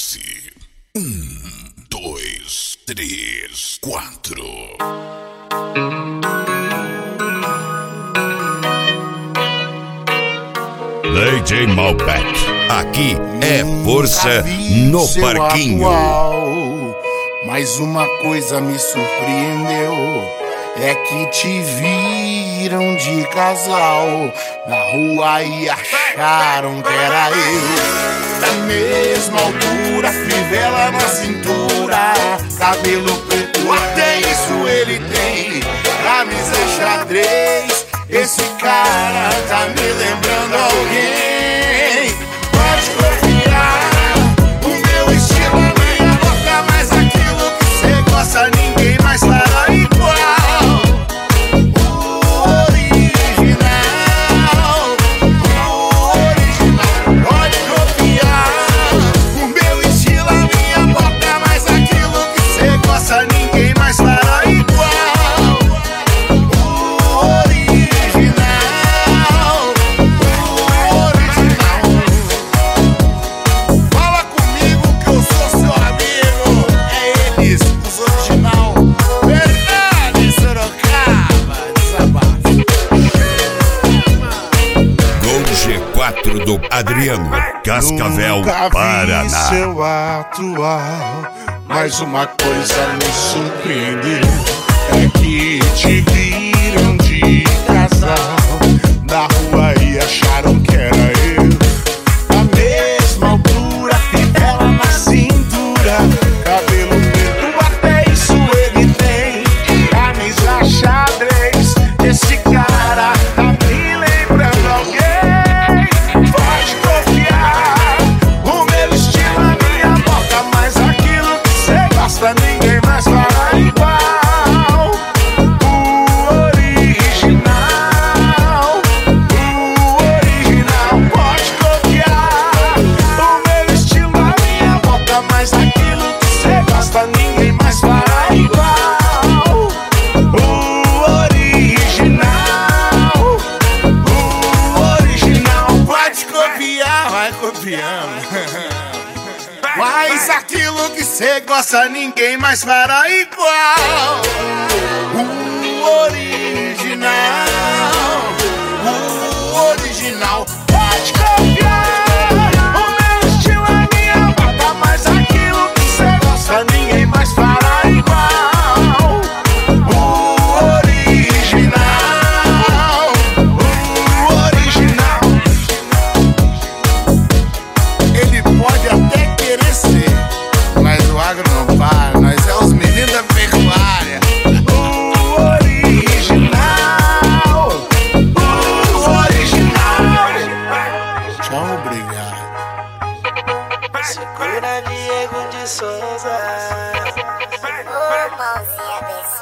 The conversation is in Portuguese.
Prepare-se. 2, 3, 4. DJ Malbec, aqui é força no parquinho. Mas uma coisa me surpreendeu, é que te viram de casal na rua e acharam que era eu. Da mesma altura, fivela na cintura, cabelo preto, até isso ele tem. Camisa xadrez, esse cara tá me lembrando alguém. Pode confiar, o meu estilo é minha boca, mas aquilo que cê gosta ninguém mais fará igual. Do Adriano, Cascavel, nunca Paraná. Vi seu atual, mas uma coisa me surpreendeu, é que te viram de casal na rua e acharam que era eu. Na mesma altura, fivela na cintura, cabelo preto, até isso ele tem. Camisa xadrez, esse cara tá me lembrando alguém. Pode confiar, o meu estilo é minha boca, mas aquilo que cê gosta ninguém mais fará igual. O original, pode confiar, o meu estilo é minha boca, mas aquilo que cê gosta ninguém mais fará igual. O original, pode copiar, vai copiando. Mas aquilo que cê gosta ninguém mais fará igual. O original, pode copiar. O meu estilo é minha boca, mas aquilo que cê gosta ninguém mais fará igual. O original. Ele pode até querer ser, mas o agro não para, nós é os meninos da pecuária. O original. Tchau, obrigado. Segura Diego de Souza. Ô, mãozinha abençoada.